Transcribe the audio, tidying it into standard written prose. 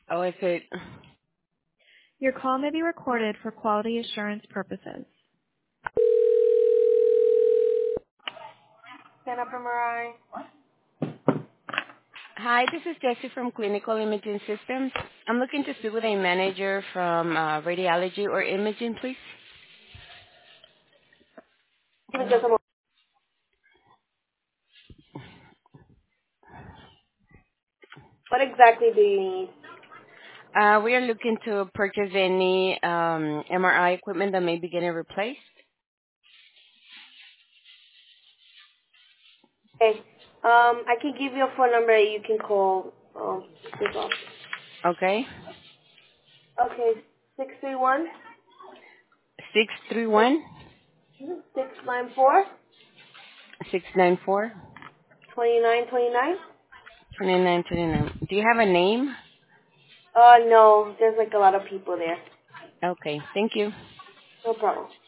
Oh, I said, Your call may be recorded for quality assurance purposes. Stand up, MRI. hi, this is Jessie from Clinical Imaging Systems. I'm looking to speak with a manager from radiology or imaging, please. Give me just a moment. What exactly do you need? We are looking to purchase any MRI equipment that may be getting replaced. Okay. I can give you a phone number you can call this office. Okay. Okay, 631 631 694 694 2929. 2929. Do you have a name? No, there's like a lot of people there. Okay. Thank you. No problem.